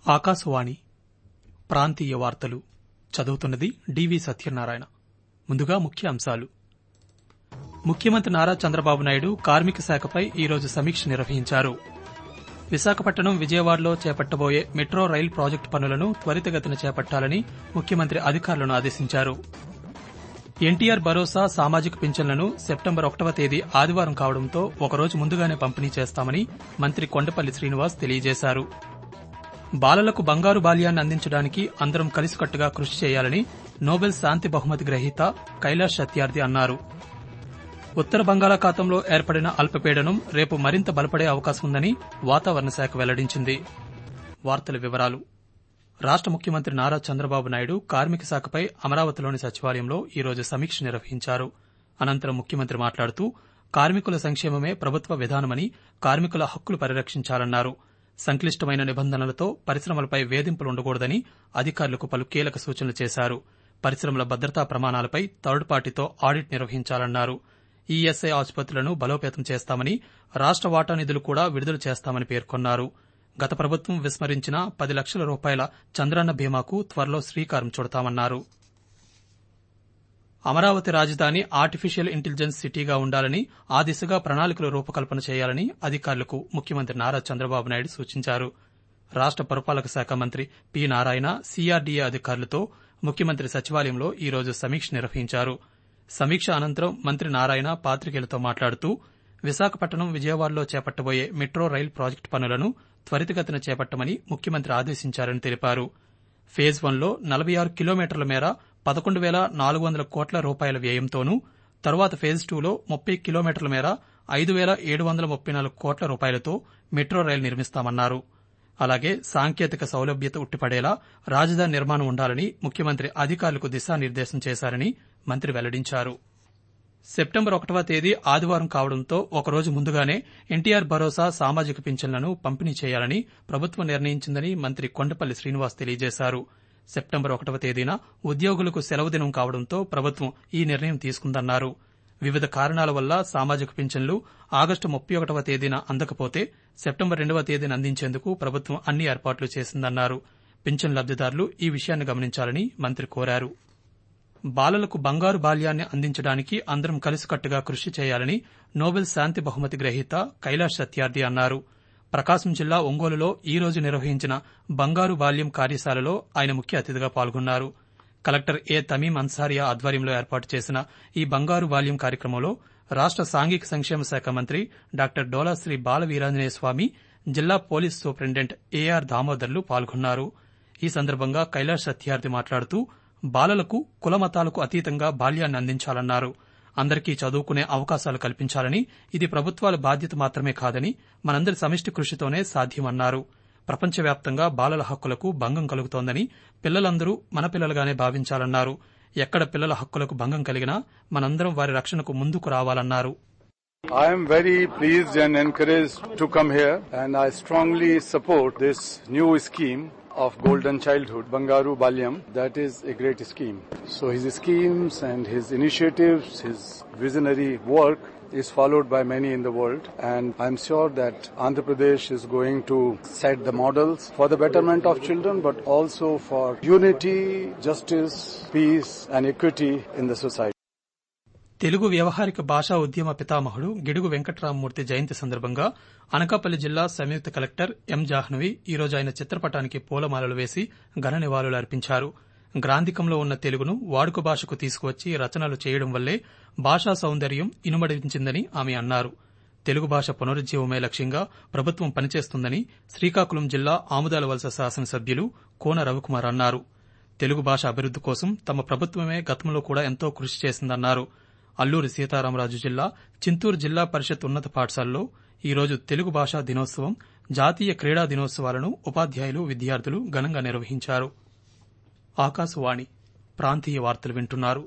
ఆకాశవాణి ప్రాంతీయ వార్తలు చదువుతున్నది డివి సత్యనారాయణ. ముందుగా ముఖ్య అంశాలు. ముఖ్యమంత్రి నారా చంద్రబాబు నాయుడు కార్మిక శాఖపై ఈరోజు సమీక్ష నిర్వహించారు. విశాఖపట్నం, విజయవాడలో చేపట్టబోయే మెట్రో రైలు ప్రాజెక్టు పనులను త్వరితగతిన చేపట్టాలని ముఖ్యమంత్రి అధికారులను ఆదేశించారు. ఎన్టీఆర్ భరోసా సామాజిక పింఛన్లను సెప్టెంబర్ 1వ తేదీ ఆదివారం కావడంతో ఒకరోజు ముందుగానే పంపిణీ చేస్తామని మంత్రి కొండపల్లి శ్రీనివాస్ తెలియజేశారు. బాలలకు బంగారు బాల్యాన్ని అందించడానికి అందరం కలిసికట్టుగా కృషి చేయాలని నోబెల్ శాంతి బహుమతి గ్రహీత కైలాష్ సత్యార్థి అన్నారు. ఉత్తర బంగాళాఖాతంలో ఏర్పడిన అల్పపీడనం రేపు మరింత బలపడే అవకాశం ఉందని వాతావరణ శాఖ వెల్లడించింది. వార్తల వివరాలు. రాష్ట ముఖ్యమంత్రి నారా చంద్రబాబు నాయుడు కార్మిక శాఖపై అమరావతిలోని సచివాలయంలో ఈరోజు సమీక్ష నిర్వహించారు. అనంతరం ముఖ్యమంత్రి మాట్లాడుతూ కార్మికుల సంక్షేమమే ప్రభుత్వ విధానమని, కార్మికుల హక్కులు పరిరక్షించాలన్నారు. సంక్లిష్టమైన నిబంధనలతో పరిశ్రమలపై వేధింపులు ఉండకూడదని అధికారులకు పలు కీలక సూచనలు చేశారు. పరిశ్రమల భద్రతా ప్రమాణాలపై థర్డ్ పార్టీతో ఆడిట్ నిర్వహించాలన్నారు. ఈఎస్ఐ ఆసుపత్రులను బలోపేతం చేస్తామని, రాష్ట వాటా నిధులు కూడా విడుదల చేస్తామని పేర్కొన్నారు. గత ప్రభుత్వం విస్మరించిన 10 లక్షల రూపాయల చంద్రన్న బీమాకు త్వరలో శ్రీకారం చుడతామన్నారు. అమరావతి రాజధాని ఆర్టిఫిషియల్ ఇంటెలిజెన్స్ సిటీగా ఉండాలని, ఆ దిశగా ప్రణాళికలు రూపకల్పన చేయాలని అధికారులకు ముఖ్యమంత్రి నారా చంద్రబాబు నాయుడు సూచించారు. రాష్ట పురపాలక శాఖ మంత్రి పి. నారాయణ, సిఆర్డీఏ అధికారులతో ముఖ్యమంత్రి సచివాలయంలో ఈరోజు సమీక్ష నిర్వహించారు. సమీక్ష అనంతరం మంత్రి నారాయణ పాతికేయులతో మాట్లాడుతూ విశాఖపట్నం, విజయవాడలో చేపట్టబోయే మెట్రో రైలు ప్రాజెక్టు పనులను త్వరితగతిన చేపట్టమని ముఖ్యమంత్రి ఆదేశించారని తెలిపారు. ఫేజ్ 1లో 46 కిలోమీటర్ల మేర 11,400 కోట్ల రూపాయల వ్యయంతోనూ, తరువాత ఫేజ్ 2లో 30 కిలోమీటర్ల మేర 5,734 కోట్ల రూపాయలతో మెట్రో రైలు నిర్మిస్తామన్నారు. అలాగే సాంకేతిక సౌలభ్యత ఉట్టిపడేలా రాజధాని నిర్మాణం ఉండాలని ముఖ్యమంత్రి అధికారులకు దిశానిర్దేశం చేశారని మంత్రి వెల్లడించారు. సెప్టెంబర్ 1వ తేదీ ఆదివారం కావడంతో ఒకరోజు ముందుగానే ఎన్టీఆర్ భరోసా సామాజిక పింఛన్లను పంపిణీ చేయాలని ప్రభుత్వం నిర్ణయించిందని మంత్రి కొండపల్లి శ్రీనివాస్ తెలియజేశారు. సెప్టెంబర్ 1వ తేదీన ఉద్యోగులకు సెలవు దినం కావడంతో ప్రభుత్వం ఈ నిర్ణయం తీసుకుందన్నారు. వివిధ కారణాల వల్ల సామాజిక పింఛన్లు ఆగస్టు 31వ తేదీన అందకపోతే సెప్టెంబర్ 2వ తేదీన అందించేందుకు ప్రభుత్వం అన్ని ఏర్పాట్లు చేసిందన్నారు. పింఛన్ లబ్దిదారులు ఈ విషయాన్ని గమనించాలని మంత్రి కోరారు. బాలలకు బంగారు బాల్యాన్ని అందించడానికి అందరం కలిసికట్టుగా కృషి చేయాలని నోబెల్ శాంతి బహుమతి గ్రహీత కైలాష్ సత్యార్థి అన్నారు. ప్రకాశం జిల్లా ఒంగోలులో ఈ రోజు నిర్వహించిన బంగారు బాల్యం కార్యశాలలో ఆయన ముఖ్య అతిథిగా పాల్గొన్నారు. కలెక్టర్ ఏ. తమీం అన్సారియా ఆధ్వర్యంలో ఏర్పాటు చేసిన ఈ బంగారు బాల్యం కార్యక్రమంలో రాష్ట సాంఘిక సంక్షేమ శాఖ మంత్రి డాక్టర్ డోలాశ్రీ బాల వీరాంజనేయ స్వామి, జిల్లా పోలీస్ సూపరింటెండెంట్ ఏఆర్ దామోదర్లు పాల్గొన్నారు. ఈ సందర్భంగా కైలాష్ సత్యార్థి మాట్లాడుతూ బాలలకు కులమతాలకు అతీతంగా బాల్యాన్ని అందించాలన్నారు. అందరికీ చదువుకునే అవకాశాలు కల్పించాలని, ఇది ప్రభుత్వాల బాధ్యత మాత్రమే కాదని మనందరి సమిష్టి కృషితోనే సాధ్యమన్నారు. ప్రపంచవ్యాప్తంగా బాలల హక్కులకు భంగం కలుగుతోందని, పిల్లలందరూ మన పిల్లలుగానే భావించాలన్నారు. ఎక్కడ పిల్లల హక్కులకు భంగం కలిగినా మనందరం వారి రక్షణకు ముందుకు రావాలన్నారు. I am very pleased and encouraged to come here, and I strongly support this new scheme of Golden Childhood, Bangaru Balyam. That is a great scheme. So his schemes and his initiatives, his visionary work is followed by many in the world, and I'm sure that Andhra Pradesh is going to set the models for the betterment of children, but also for unity, justice, peace and equity in the society. Telugu వ్యవహారిక భాషా ఉద్యమ పితామహుడు గిడుగు వెంకట్రామమూర్తి జయంతి సందర్భంగా అనకాపల్లి జిల్లా సంయుక్త collector M. Jahnavi ఈరోజు ఆయన చిత్రపటానికి పూలమాలలు వేసి ఘన నివాళులు అర్పించారు. గ్రాంధికంలో ఉన్న తెలుగును వాడుక భాషకు తీసుకువచ్చి రచనలు చేయడం వల్లే భాషా సౌందర్యం ఇనుమడించిందని ఆమె అన్నారు. తెలుగు భాష పునరుజ్జీవమే లక్ష్యంగా ప్రభుత్వం పనిచేస్తుందని శ్రీకాకుళం జిల్లా ఆముదాల వలస శాసనసభ్యులు కోన రవికుమార్ అన్నారు. తెలుగు భాష అభివృద్ది కోసం తమ ప్రభుత్వమే గతంలో కూడా ఎంతో కృషి చేసిందన్నారు. అల్లూరి సీతారామరాజు జిల్లా చింతూరు జిల్లా పరిషత్ ఉన్నత పాఠశాలలో ఈరోజు తెలుగు భాషా దినోత్సవం, జాతీయ క్రీడా దినోత్సవాలను ఉపాధ్యాయులు, విద్యార్థులు ఘనంగా నిర్వహించారు. ఆకాశవాణి ప్రాంతీయ వార్తలు వింటున్నారు.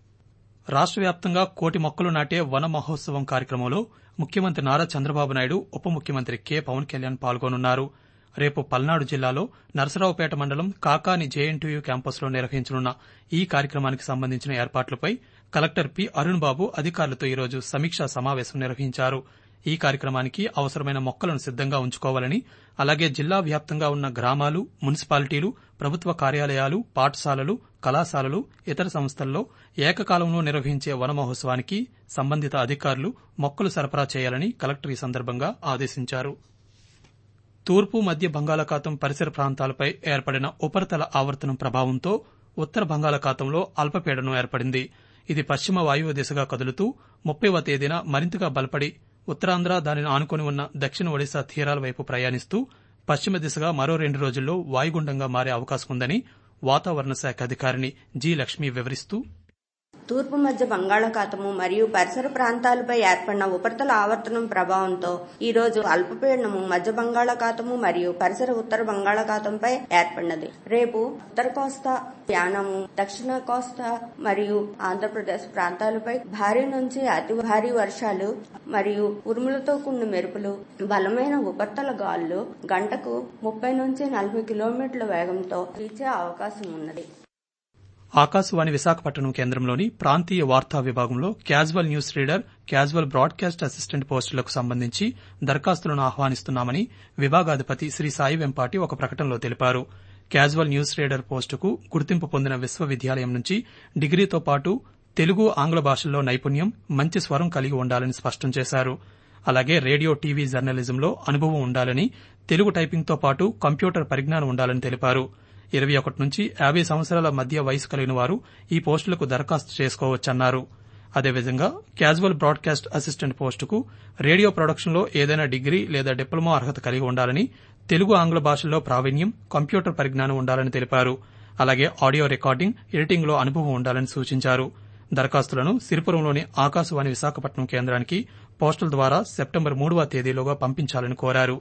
రాష్ట వ్యాప్తంగా 1,000,000 మొక్కలు నాటే వన మహోత్సవం కార్యక్రమంలో ముఖ్యమంత్రి నారా చంద్రబాబు నాయుడు, ఉప ముఖ్యమంత్రి కె. పవన్ కళ్యాణ్ పాల్గొనున్నారు. రేపు పల్నాడు జిల్లాలో నరసరావుపేట మండలం కాకాని జేఎన్టీయూ క్యాంపస్లో నిర్వహించనున్న ఈ కార్యక్రమానికి సంబంధించిన ఏర్పాట్లపై కలెక్టర్ పి. అరుణ్ బాబు అధికారులతో ఈరోజు సమీక్షా సమావేశం నిర్వహించారు. ఈ కార్యక్రమానికి అవసరమైన మొక్కలను సిద్దంగా ఉంచుకోవాలని, అలాగే జిల్లా వ్యాప్తంగా ఉన్న గ్రామాలు, మున్సిపాలిటీలు, ప్రభుత్వ కార్యాలయాలు, పాఠశాలలు, కళాశాలలు, ఇతర సంస్థల్లో ఏకకాలంలో నిర్వహించే వన మహోత్సవానికి సంబంధిత అధికారులు మొక్కలు సరఫరా చేయాలని కలెక్టర్ ఈ సందర్భంగా ఆదేశించారు. తూర్పు మధ్య బంగాళాఖాతం పరిసర ప్రాంతాలపై ఏర్పడిన ఉపరితల ఆవర్తనం ప్రభావంతో ఉత్తర బంగాళాఖాతంలో అల్పపీడనం ఏర్పడింది. ఇది పశ్చిమ వాయువ్య దిశగా కదులుతూ 30వ తేదీన మరింతగా బలపడి ఉత్తరాంధ్ర, దానిని ఆనుకుని ఉన్న దక్షిణ ఒడిశా తీరాల వైపు ప్రయాణిస్తూ పశ్చిమ దిశగా మరో 2 రోజుల్లో వాయుగుండంగా మారే అవకాశం ఉందని వాతావరణ శాఖ అధికారిని జి. లక్ష్మి వివరిస్తూ, తూర్పు మధ్య బంగాళాఖాతము మరియు పరిసర ప్రాంతాలపై ఏర్పడిన ఉపరితల ఆవర్తనం ప్రభావంతో ఈ రోజు అల్పపీడనము మధ్య బంగాళాఖాతము మరియు పరిసర ఉత్తర బంగాళాఖాతంపై ఏర్పడినది. రేపు ఉత్తర కోస్తా, యానము, దక్షిణ కోస్తా మరియు ఆంధ్రప్రదేశ్ ప్రాంతాలపై భారీ నుంచి అతి భారీ వర్షాలు మరియు ఉరుములతో కూడిన మెరుపులు, బలమైన ఉపరితల గాలులు గంటకు 30 నుంచి 40 కిలోమీటర్ల వేగంతో వీచే అవకాశం ఉన్నది. ఆకాశవాణి విశాఖపట్నం కేంద్రంలోని ప్రాంతీయ వార్తా విభాగంలో casual news reader, casual broadcast assistant పోస్టులకు సంబంధించి దరఖాస్తులను ఆహ్వానిస్తున్నామని విభాగాధిపతి శ్రీ సాయి వెంపాటి ఒక ప్రకటనలో తెలిపారు. క్యాజువల్ న్యూస్ రీడర్ పోస్టుకు గుర్తింపు పొందిన విశ్వవిద్యాలయం నుంచి డిగ్రీతో పాటు తెలుగు, ఆంగ్ల భాషల్లో నైపుణ్యం, మంచి స్వరం కలిగి ఉండాలని స్పష్టం చేశారు. అలాగే రేడియో, టీవీ జర్నలిజంలో అనుభవం ఉండాలని, తెలుగు టైపింగ్తో పాటు కంప్యూటర్ పరిజ్ఞానం ఉండాలని తెలిపారు. 21 నుంచి 50 సంవత్సరాల మధ్య వయసు కలిగిన వారు ఈ పోస్టులకు దరఖాస్తు చేసుకోవచ్చన్నారు. అదేవిధంగా క్యాజువల్ బ్రాడ్కాస్ట్ అసిస్టెంట్ పోస్టుకు రేడియో ప్రొడక్షన్లో ఏదైనా డిగ్రీ లేదా డిప్లొమా అర్హత కలిగి ఉండాలని, తెలుగు, ఆంగ్ల భాషల్లో ప్రావీణ్యం, కంప్యూటర్ పరిజ్ఞానం ఉండాలని తెలిపారు. అలాగే ఆడియో రికార్డింగ్, ఎడిటింగ్లో అనుభవం ఉండాలని సూచించారు. దరఖాస్తులను సిరిపురంలోని ఆకాశవాణి విశాఖపట్నం కేంద్రానికి పోస్టల్ ద్వారా సెప్టెంబర్ 3వ తేదీలోగా పంపించాలని కోరారు.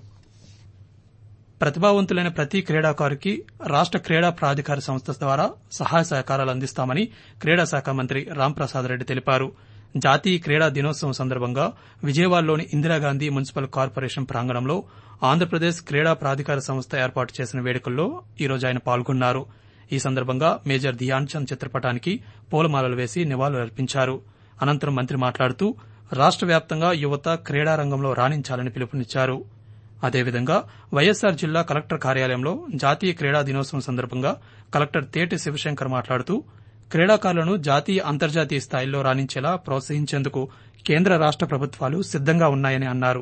ప్రతిభావంతులైన ప్రతి క్రీడాకారుకి రాష్ట క్రీడా ప్రాధికార సంస్థ ద్వారా సహాయ సహకారాలు అందిస్తామని క్రీడా శాఖ మంత్రి రాంప్రసాద్ రెడ్డి తెలిపారు. జాతీయ క్రీడా దినోత్సవం సందర్భంగా విజయవాడలోని ఇందిరాగాంధీ మున్సిపల్ కార్పొరేషన్ ప్రాంగణంలో ఆంధ్రప్రదేశ్ క్రీడా ప్రాధికార సంస్థ ఏర్పాటు చేసిన వేడుకల్లో ఈరోజు ఆయన పాల్గొన్నారు. ఈ సందర్భంగా మేజర్ ధ్యాన్ చంద్ చిత్రపటానికి పూలమాలలు వేసి నివాళులర్పించారు. అనంతరం మంత్రి మాట్లాడుతూ రాష్ట వ్యాప్తంగా యువత క్రీడారంగంలో రాణించాలని పిలుపునిచ్చారు. అదేవిధంగా వైఎస్సార్ జిల్లా కలెక్టర్ కార్యాలయంలో జాతీయ క్రీడా దినోత్సవం సందర్భంగా కలెక్టర్ తేటి శివశంకర్ మాట్లాడుతూ క్రీడాకారులను జాతీయ, అంతర్జాతీయ స్థాయిల్లో రాణించేలా ప్రోత్సహించేందుకు కేంద్ర, రాష్ట ప్రభుత్వాలు సిద్దంగా ఉన్నాయని అన్నారు.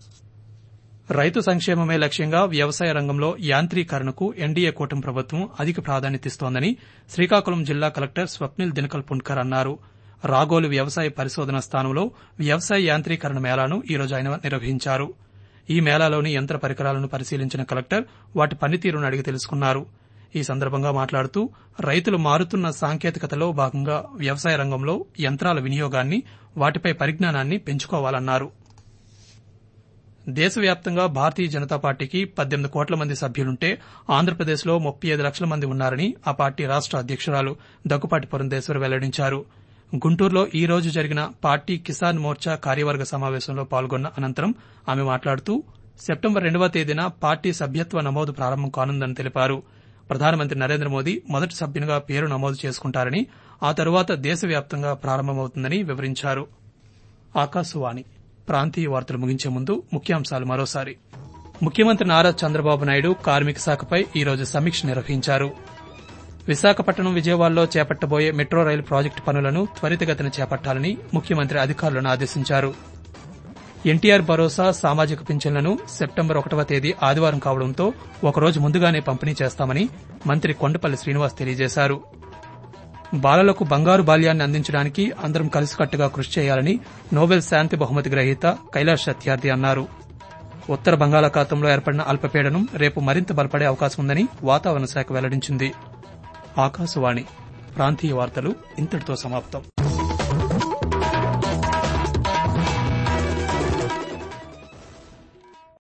రైతు సంక్షేమమే లక్ష్యంగా వ్యవసాయ రంగంలో యాంత్రీకరణకు ఎన్డీఏ కూటమి ప్రభుత్వం అధిక ప్రాధాన్యతిస్తోందని శ్రీకాకుళం జిల్లా కలెక్టర్ స్వప్నిల్ దినకల్ పుణ్కర్ అన్నారు. రాగోలు వ్యవసాయ పరిశోధన స్థానంలో వ్యవసాయ యాంత్రీకరణ మేళాను ఈరోజు ఆయన నిర్వహించారు. ఈ మేళాలోని యంత్ర పరికరాలను పరిశీలించిన కలెక్టర్ వాటి పనితీరును అడిగి తెలుసుకున్నారు. ఈ సందర్భంగా మాట్లాడుతూ రైతులు మారుతున్న సాంకేతికతలో భాగంగా వ్యవసాయ రంగంలో యంత్రాల వినియోగాన్ని, వాటిపై పరిజ్ఞానాన్ని పెంచుకోవాలన్నారు. దేశవ్యాప్తంగా భారతీయ జనతా పార్టీకి 18 కోట్ల మంది సభ్యులుంటే ఆంధ్రప్రదేశ్లో 35 లక్షల మంది ఉన్నారని ఆ పార్టీ రాష్ట అధ్యకురాలు దగ్గుపాటి పురంధేశ్వరి వెల్లడించారు. గుంటూరులో ఈ రోజు జరిగిన పార్టీ కిసాన్ మోర్చా కార్యవర్గ సమావేశంలో పాల్గొన్న అనంతరం ఆమె మాట్లాడుతూ సెప్టెంబర్ 2వ తేదీన పార్టీ సభ్యత్వ నమోదు ప్రారంభం కానుందని తెలిపారు. ప్రధానమంత్రి నరేంద్ర మోదీ మొదటి సభ్యునిగా పేరు నమోదు చేసుకుంటారని, ఆ తరువాత దేశవ్యాప్తంగా ప్రారంభమవుతుందని వివరించారు. ఆకాశవాణి ప్రాంతీయ వార్తలు ముగించే ముందు ముఖ్యాంశాలు మరోసారి. ముఖ్యమంత్రి నారా చంద్రబాబు నాయుడు కార్మిక శాఖపై ఈరోజు సమీక్ష నిర్వహించారు. విశాఖపట్నం, విజయవాడలో చేపట్టబోయే మెట్రో రైలు ప్రాజెక్టు పనులను త్వరితగతిన చేపట్టాలని ముఖ్యమంత్రి అధికారులను ఆదేశించారు. ఎన్టీఆర్ భరోసా సామాజిక పింఛన్లను సెప్టెంబర్ 1వ తేదీ ఆదివారం కావడంతో ఒకరోజు ముందుగానే పంపిణీ చేస్తామని మంత్రి కొండపల్లి శ్రీనివాస్ తెలియజేశారు. బాలలకు బంగారు బాల్యాన్ని అందించడానికి అందరం కలిసికట్టుగా కృషి చేయాలని నోబెల్ శాంతి బహుమతి గ్రహీత కైలాష్ సత్యార్థి అన్నారు. ఉత్తర బంగాళాఖాతంలో ఏర్పడిన అల్పపీడనం రేపు మరింత బలపడే అవకాశం ఉందని వాతావరణ శాఖ వెల్లడించింది. ఆకాశవాణి ప్రాంతీయ వార్తలు ఇంతటితో సమాప్తం.